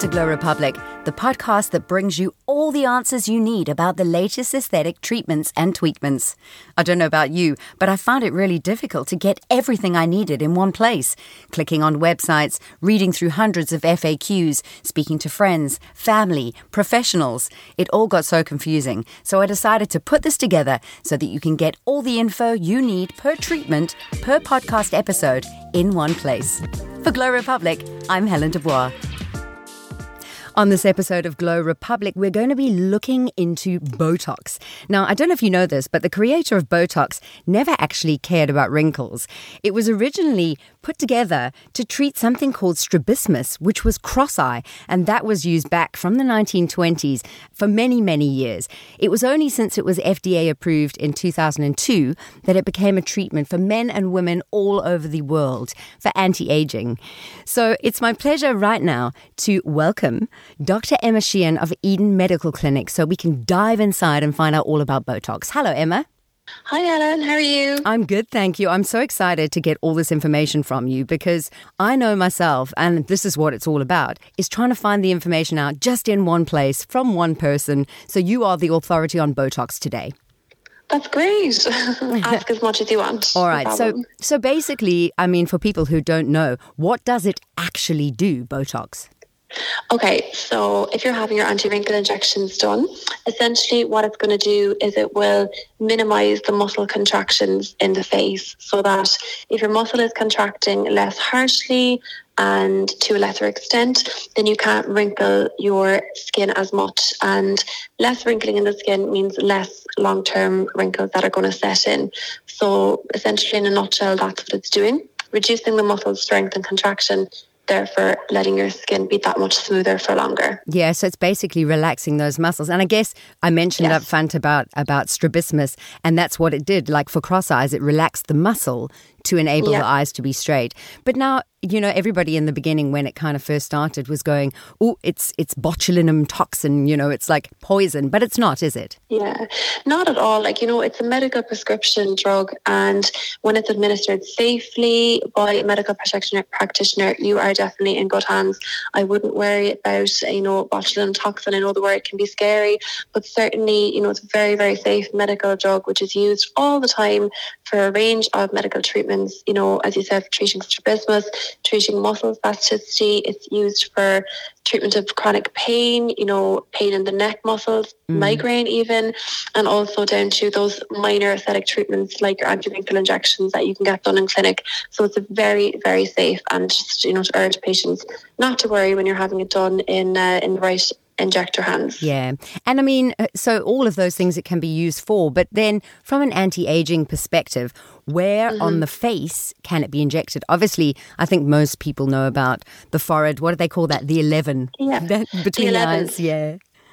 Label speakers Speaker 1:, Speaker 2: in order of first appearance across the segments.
Speaker 1: to Glow Republic, the podcast that brings you all the answers you need about the latest aesthetic treatments and tweakments. I don't know about you, but I found it really difficult to get everything I needed in one place. Clicking on websites, reading through hundreds of FAQs, speaking to friends, family, professionals. It all got so confusing. So I decided to put this together so that you can get all the info you need per treatment, per podcast episode in one place. For Glow Republic, I'm Helen Dubois. On this episode of Glow Republic, we're going to be looking into Botox. Now, I don't know if you know this, but the creator of Botox never actually cared about wrinkles. It was originally put together to treat something called strabismus, which was cross-eye, and that was used back from the 1920s for many, many years. It was only since it was FDA approved in 2002 that it became a treatment for men and women all over the world for anti-aging. So it's my pleasure right now to welcome Dr. Emma Sheehan of Eden Medical Clinic so we can dive inside and find out all about Botox. Hello, Emma.
Speaker 2: Hi, Ellen. How are you?
Speaker 1: I'm good, thank you. I'm so excited to get all this information from you because I know myself, and this is what it's all about, is trying to find the information out just in one place from one person. So you are the authority on Botox today.
Speaker 2: That's great. Ask as much as you want.
Speaker 1: All right. So basically, I mean, for people who don't know, what does it actually do, Botox?
Speaker 2: Okay, so if you're having your anti-wrinkle injections done, essentially what it's going to do is it will minimize the muscle contractions in the face so that if your muscle is contracting less harshly and to a lesser extent, then you can't wrinkle your skin as much. And less wrinkling in the skin means less long-term wrinkles that are going to set in. So essentially, in a nutshell, that's what it's doing, reducing the muscle strength and contraction, therefore letting your skin be that much smoother for longer.
Speaker 1: Yeah, so it's basically relaxing those muscles. And I guess I mentioned up front about strabismus, and that's what it did. Like for cross eyes, it relaxed the muscle to enable the eyes to be straight. But now, you know, everybody in the beginning when it kind of first started was going, oh, it's botulinum toxin, you know, it's like poison. But it's not, is it?
Speaker 2: Yeah, not at all. Like, you know, it's a medical prescription drug, and when it's administered safely by a medical practitioner, you are definitely in good hands. I wouldn't worry about, you know, botulinum toxin. I know the word can be scary, but certainly, you know, it's a very, very safe medical drug which is used all the time for a range of medical treatments. You know, as you said, for treating strabismus, treating muscle spasticity. It's used for treatment of chronic pain, you know, pain in the neck muscles, migraine even, and also down to those minor aesthetic treatments like your anti-wrinkle injections that you can get done in clinic. So it's a very, very safe, and just, you know, to urge patients not to worry when you're having it done in the right injector hands.
Speaker 1: Yeah. And I mean, so all of those things it can be used for, but then from an anti-aging perspective, where on the face can it be injected? Obviously, I think most people know about the forehead. What do they call that? The 11.
Speaker 2: Yeah.
Speaker 1: Between the eyes. Yeah.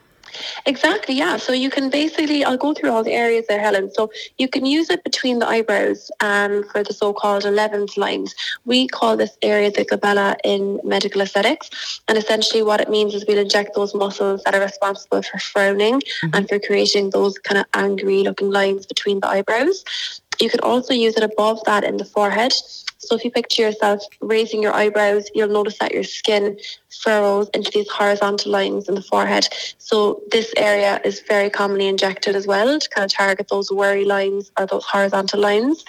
Speaker 2: Exactly, yeah. So you can basically, I'll go through all the areas there, Helen. So you can use it between the eyebrows for the so-called 11th lines. We call this area the glabella in medical aesthetics. And essentially what it means is we'll inject those muscles that are responsible for frowning and for creating those kind of angry looking lines between the eyebrows. You can also use it above that in the forehead. So if you picture yourself raising your eyebrows, you'll notice that your skin furrows into these horizontal lines in the forehead. So this area is very commonly injected as well to kind of target those worry lines or those horizontal lines.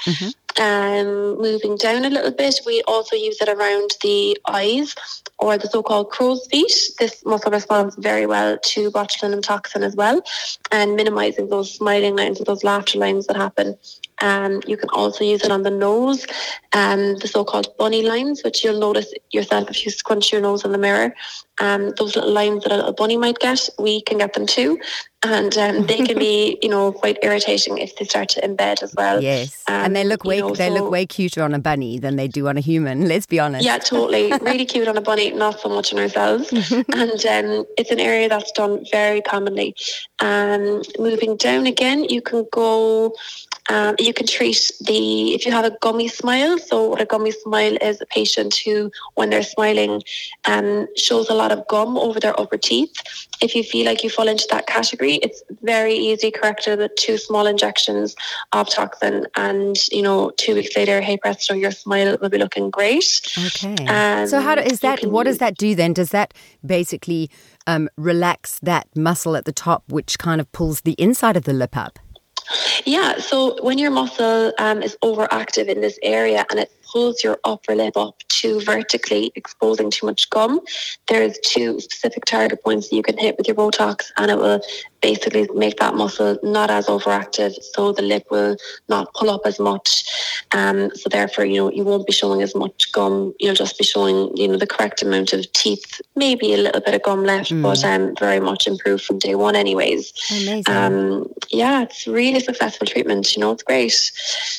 Speaker 2: Moving down a little bit, we also use it around the eyes or the so-called crow's feet. This muscle responds very well to botulinum toxin as well, and minimizing those smiling lines and those laughter lines that happen. You can also use it on the nose, the so-called bunny lines, which you'll notice yourself if you scrunch your nose in the mirror. Those little lines that a little bunny might get, we can get them too. And they can be, you know, quite irritating if they start to embed as well.
Speaker 1: Yes, and they look look way cuter on a bunny than they do on a human. Let's be honest.
Speaker 2: Yeah, totally. Really cute on a bunny, not so much on ourselves. And it's an area that's done very commonly. Moving down again, you can go You can treat if you have a gummy smile. So what a gummy smile is, a patient who, when they're smiling, shows a lot of gum over their upper teeth. If you feel like you fall into that category, it's very easy corrected with 2 small injections of toxin, and 2 weeks later, hey presto, your smile will be looking great.
Speaker 1: Okay. So what does that do then? Does that basically relax that muscle at the top, which kind of pulls the inside of the lip up?
Speaker 2: Yeah, so when your muscle is overactive in this area and it pulls your upper lip up too vertically, exposing too much gum, there's 2 specific target points that you can hit with your Botox, and it will basically make that muscle not as overactive, so the lip will not pull up as much. So therefore, you won't be showing as much gum. You'll just be showing, the correct amount of teeth, maybe a little bit of gum left, but very much improved from day one anyways.
Speaker 1: Amazing.
Speaker 2: Yeah, it's really successful treatment. It's great.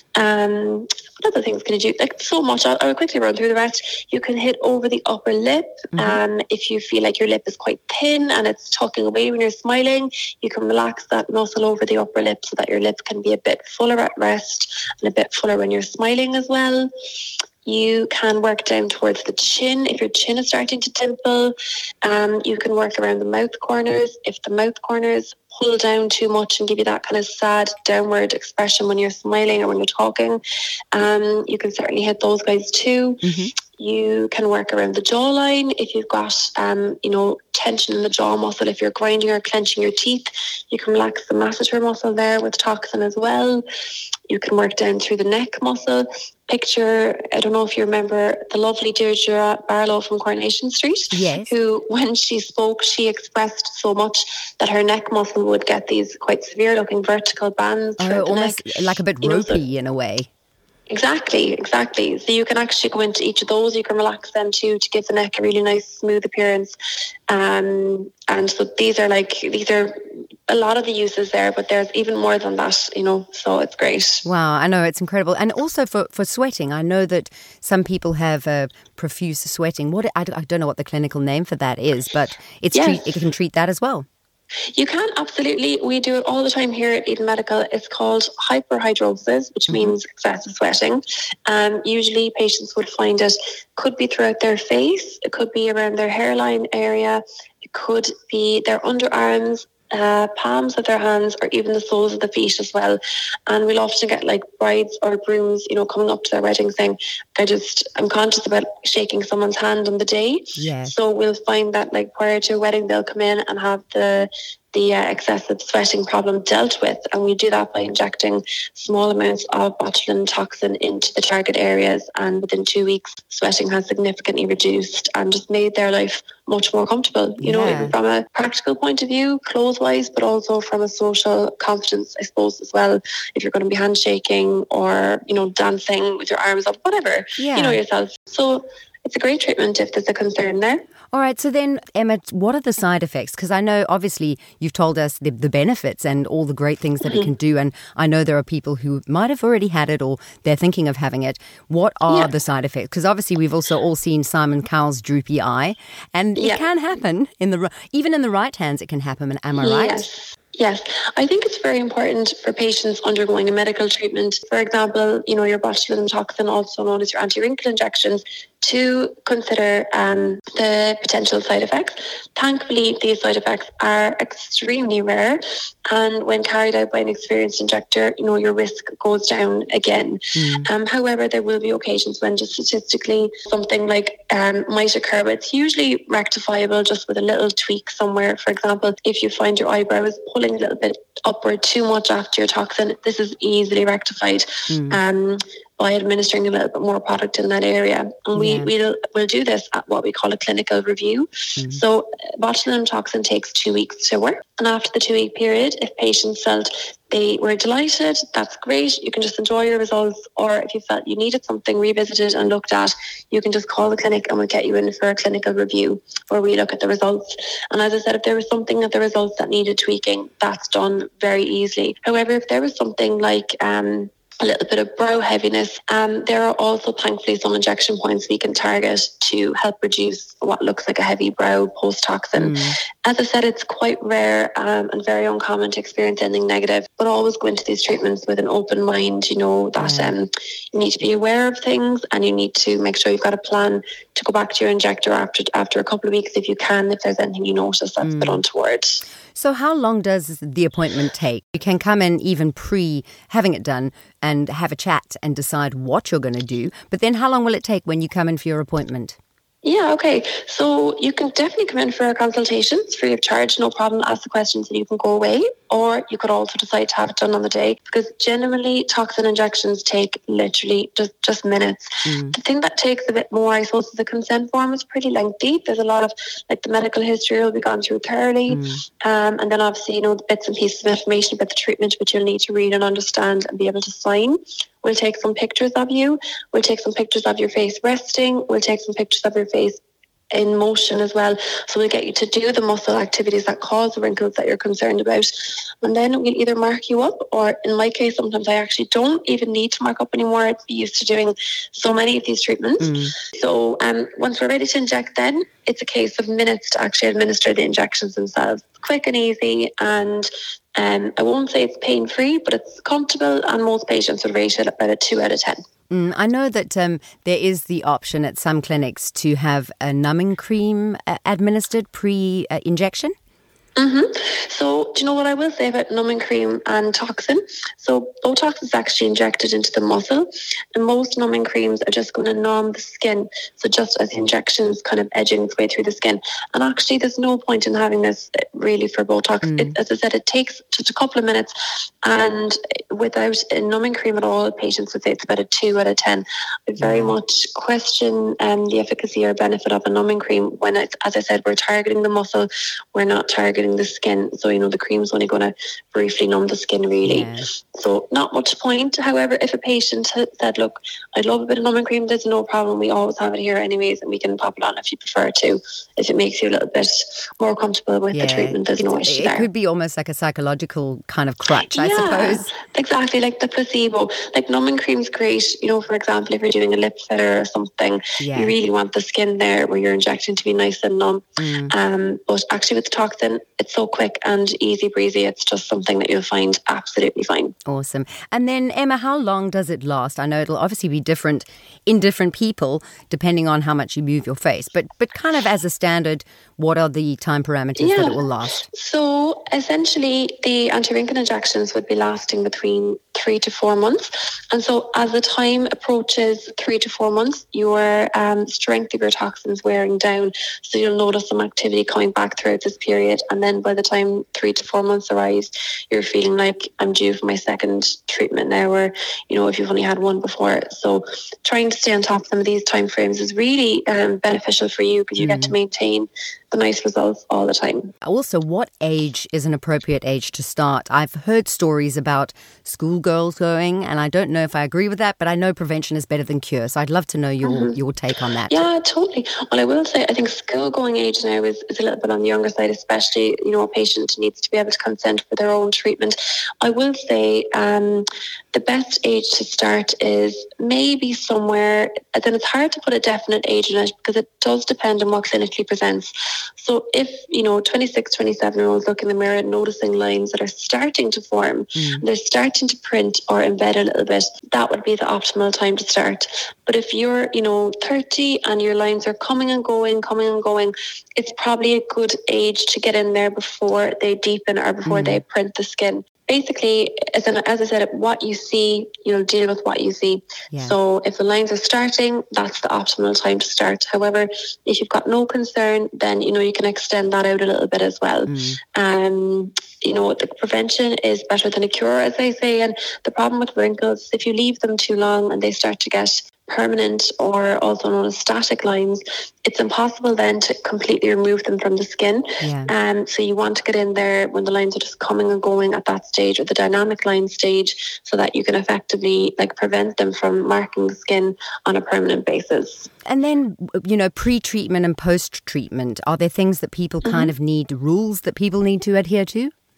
Speaker 2: What other things can you do? Like so much. I'll quickly run through the rest. You can hit over the upper lip. If you feel like your lip is quite thin and it's tucking away when you're smiling, you can relax that muscle over the upper lip so that your lip can be a bit fuller at rest and a bit fuller when you're smiling as well. You can work down towards the chin if your chin is starting to dimple. You can work around the mouth corners. If the mouth corners pull down too much and give you that kind of sad downward expression when you're smiling or when you're talking, you can certainly hit those guys too. You can work around the jawline if you've got, tension in the jaw muscle. If you're grinding or clenching your teeth, you can relax the masseter muscle there with toxin as well. You can work down through the neck muscle. Picture, I don't know if you remember the lovely Deirdre Barlow from Coronation Street,
Speaker 1: yes,
Speaker 2: who, when she spoke, she expressed so much that her neck muscle would get these quite severe looking vertical bands.
Speaker 1: Almost like a bit ropey in a way.
Speaker 2: Exactly. So you can actually go into each of those. You can relax them too to give the neck a really nice smooth appearance. And so these are a lot of the uses there, but there's even more than that, so it's great.
Speaker 1: Wow, I know, it's incredible. And also for sweating, I know that some people have profuse sweating. I don't know what the clinical name for that is, but it can treat that as well.
Speaker 2: You can, absolutely. We do it all the time here at Eden Medical. It's called hyperhidrosis, which means excessive sweating. Usually patients would find it could be throughout their face, it could be around their hairline area, it could be their underarms, palms of their hands, or even the soles of the feet as well. And we'll often get like brides or grooms, coming up to their wedding saying, I'm conscious about shaking someone's hand on the day.
Speaker 1: Yeah.
Speaker 2: So we'll find that like prior to a wedding, they'll come in and have the excessive sweating problem dealt with, and we do that by injecting small amounts of botulinum toxin into the target areas, and within 2 weeks sweating has significantly reduced and just made their life much more comfortable, even from a practical point of view, clothes wise, but also from a social confidence, I suppose, as well. If you're going to be handshaking or dancing with your arms up, whatever, yourself. So it's a great treatment if there's a concern there.
Speaker 1: All right, so then, Emma, what are the side effects? Because I know, obviously, you've told us the benefits and all the great things that it can do, and I know there are people who might have already had it or they're thinking of having it. What are the side effects? Because obviously we've also all seen Simon Cowell's droopy eye, and it can happen, even in the right hands it can happen, am I right?
Speaker 2: Yes, I think it's very important for patients undergoing a medical treatment, for example, your botulinum toxin, also known as your anti-wrinkle injections, to consider the potential side effects. Thankfully, these side effects are extremely rare, and when carried out by an experienced injector, your risk goes down again. However, there will be occasions when just statistically something like might occur, but it's usually rectifiable just with a little tweak somewhere. For example, if you find your eyebrows pulling a little bit upward too much after your toxin, this is easily rectified by administering a little bit more product in that area. And we'll do this at what we call a clinical review. So botulinum toxin takes 2 weeks to work. And after the 2-week period, if patients felt they were delighted, that's great. You can just enjoy your results. Or if you felt you needed something revisited and looked at, you can just call the clinic and we'll get you in for a clinical review where we look at the results. And as I said, if there was something at the results that needed tweaking, that's done very easily. However, if there was something like a little bit of brow heaviness. There are also thankfully some injection points we can target to help reduce what looks like a heavy brow post-toxin. As I said, it's quite rare and very uncommon to experience anything negative, but always go into these treatments with an open mind, you know, that you need to be aware of things, and you need to make sure you've got a plan to go back to your injector after a couple of weeks if you can, if there's anything you notice that's a bit untoward.
Speaker 1: So how long does the appointment take? You can come in even pre having it done and have a chat and decide what you're going to do. But then how long will it take when you come in for your appointment?
Speaker 2: Yeah, okay. So you can definitely come in for a consultation. It's free of charge, no problem. Ask the questions and you can go away. Or you could also decide to have it done on the day, because generally toxin injections take literally just minutes. The thing that takes a bit more, I suppose, is the consent form is pretty lengthy. There's a lot of, like, the medical history will be gone through thoroughly. And then obviously, you know, the bits and pieces of information about the treatment which you'll need to read and understand and be able to sign. We'll take some pictures of you. We'll take some pictures of your face resting. We'll take some pictures of your face in motion as well. So we'll get you to do the muscle activities that cause the wrinkles that you're concerned about. And then we'll either mark you up, or in my case, sometimes I actually don't even need to mark up anymore. I'd be used to doing so many of these treatments. So once we're ready to inject, then it's a case of minutes to actually administer the injections themselves. Quick and easy, and I won't say it's pain-free, but it's comfortable, and most patients will rate it about a 2 out of 10.
Speaker 1: I know that there is the option at some clinics to have a numbing cream administered pre-injection.
Speaker 2: So, do you know what I will say about numbing cream and toxin? So, Botox is actually injected into the muscle, and most numbing creams are just going to numb the skin. So, just as the injection is kind of edging its way through the skin. And actually, there's no point in having this really for Botox. As I said, it takes just a couple of minutes, and without a numbing cream at all, patients would say it's about a 2 out of 10. I very much question the efficacy or benefit of a numbing cream when, it's, as I said, we're targeting the muscle, we're not targeting the skin. So, you know, the cream's only going to briefly numb the skin, really. So, not much point. However, if a patient said, look, I'd love a bit of numbing cream, there's no problem. We always have it here anyways, and we can pop it on if you prefer to. If it makes you a little bit more comfortable with the treatment, there's no issue there.
Speaker 1: It could be almost like a psychological kind of crutch, I suppose.
Speaker 2: Exactly, like the placebo. Like numbing cream's great, you know, for example, if you're doing a lip filler or something, you really want the skin there where you're injecting to be nice and numb. But actually with the toxin, it's so quick and easy breezy. It's just something that you'll find absolutely fine.
Speaker 1: Awesome. And then, Emma, how long does it last? I know it'll obviously be different in different people depending on how much you move your face. But kind of as a standard, what are the time parameters that it will last?
Speaker 2: So essentially, the anti-wrinkle injections would be lasting between 3 to 4 months. And so as the time approaches 3 to 4 months, your strength of your toxin's wearing down. So you'll notice some activity coming back throughout this period. And then by the time 3 to 4 months arrives, you're feeling like I'm due for my second treatment now, or, you know, if you've only had one before. So trying to stay on top of some of these time frames is really beneficial for you, because you get to maintain the nice results all the time.
Speaker 1: Also, what age is an appropriate age to start? I've heard stories about schoolgirls going, and I don't know if I agree with that, but I know prevention is better than cure. So I'd love to know your take on that.
Speaker 2: Yeah, totally. Well, I will say, I think school-going age now is a little bit on the younger side, especially, you know, a patient needs to be able to consent for their own treatment. I will say the best age to start is maybe somewhere, and then it's hard to put a definite age on it because it does depend on what clinically presents. So if, you know, 26, 27-year-olds look in the mirror noticing lines that are starting to form, they're starting to print or embed a little bit, that would be the optimal time to start. But if you're, you know, 30 and your lines are coming and going, it's probably a good age to get in there before they deepen or before they print the skin. Basically, as I said, what you see, you'll deal with what you see. Yeah. So if the lines are starting, that's the optimal time to start. However, if you've got no concern, then, you know, you can extend that out a little bit as well. You know, the prevention is better than a cure, as I say. And the problem with wrinkles, if you leave them too long and they start to get permanent, or also known as static lines, it's impossible then to completely remove them from the skin. So you want to get in there when the lines are just coming and going at that stage, or the dynamic line stage, so that you can effectively prevent them from marking the skin on a permanent basis.
Speaker 1: And then, you know, pre-treatment and post-treatment, are there things that people kind of need, rules that people need to adhere to?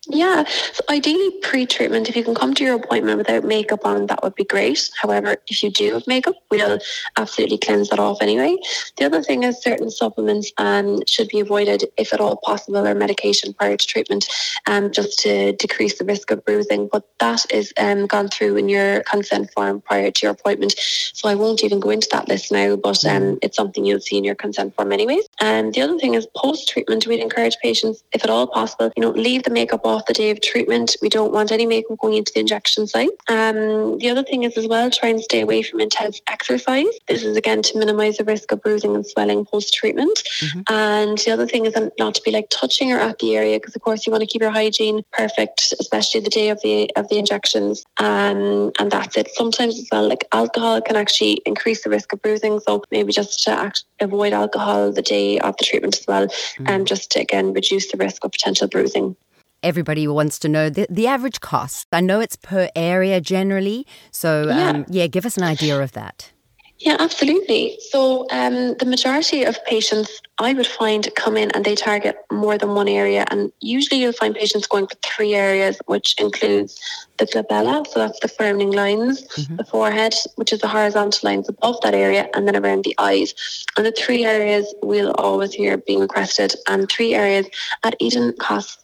Speaker 2: Yeah, so ideally pre-treatment, if you can come to your appointment without makeup on, that would be great. However, if you do have makeup, we'll absolutely cleanse that off anyway. The other thing is certain supplements should be avoided if at all possible, or medication prior to treatment, just to decrease the risk of bruising. But that is gone through in your consent form prior to your appointment. So I won't even go into that list now, but it's something you'll see in your consent form anyways. And the other thing is post-treatment, we'd encourage patients, if at all possible, leave the makeup off the day of treatment. We don't want any makeup going into the injection site. The other thing is as well, try and stay away from intense exercise. This is again to minimise the risk of bruising and swelling post-treatment. And the other thing is not to be touching or at the area, because of course you want to keep your hygiene perfect, especially the day of the injections. And that's it. Sometimes as well, alcohol can actually increase the risk of bruising. So maybe just to avoid alcohol the day of the treatment as well, and just to again reduce the risk of potential bruising.
Speaker 1: Everybody wants to know the average cost. I know it's per area generally, so give us an idea of that.
Speaker 2: Yeah, absolutely. So the majority of patients I would find come in and they target more than one area, and usually you'll find patients going for 3 areas, which includes the glabella, so that's the frowning lines, the forehead, which is the horizontal lines above that area, and then around the eyes. And the 3 areas we'll always hear being requested, and 3 areas at Eden costs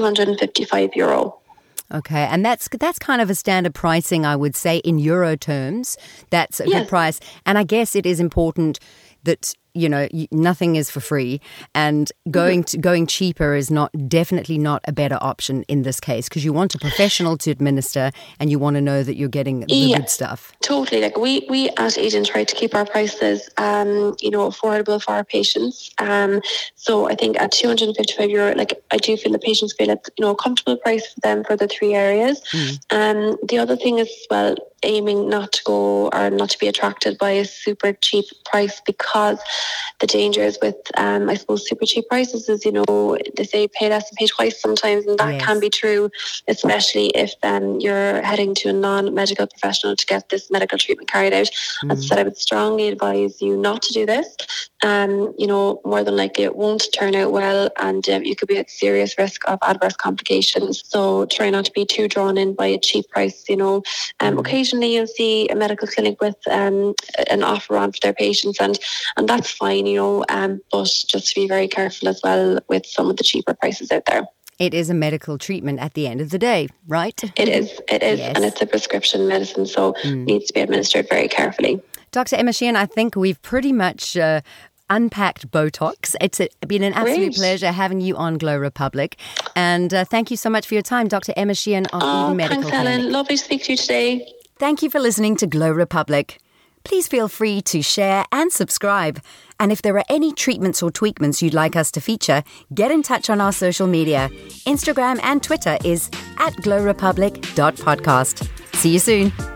Speaker 2: €255.
Speaker 1: Okay, and that's kind of a standard pricing, I would say, in euro terms. That's a good price. And I guess it is important that, nothing is for free, and going cheaper is definitely not a better option in this case, because you want a professional to administer and you want to know that you're getting the good stuff.
Speaker 2: Totally. We at Eden try to keep our prices, affordable for our patients. So I think at €255, I do feel the patients feel it's, a comfortable price for them for the 3 areas. The other thing is, well, aiming not to go or not to be attracted by a super cheap price, because the dangers with, I suppose, super cheap prices is, they say pay less and pay twice sometimes, and that can be true, especially if you're heading to a non-medical professional to get this medical treatment carried out. As I said, I would strongly advise you not to do this. More than likely it won't turn out well, and you could be at serious risk of adverse complications. So try not to be too drawn in by a cheap price. Occasionally you'll see a medical clinic with an offer on for their patients, and that's fine, but just to be very careful as well with some of the cheaper prices out there.
Speaker 1: It is a medical treatment at the end of the day, right?
Speaker 2: It is, yes. And it's a prescription medicine, so it needs to be administered very carefully.
Speaker 1: Dr. Emma Sheehan, I think we've pretty much unpacked Botox. It's been an absolute pleasure having you on Glow Republic. And thank you so much for your time, Dr. Emma Sheehan of Eden Medical
Speaker 2: Clinic. Thanks, Helen. Lovely to speak to you today.
Speaker 1: Thank you for listening to Glow Republic. Please feel free to share and subscribe. And if there are any treatments or tweakments you'd like us to feature, get in touch on our social media. Instagram and Twitter is @glowrepublic.podcast. See you soon.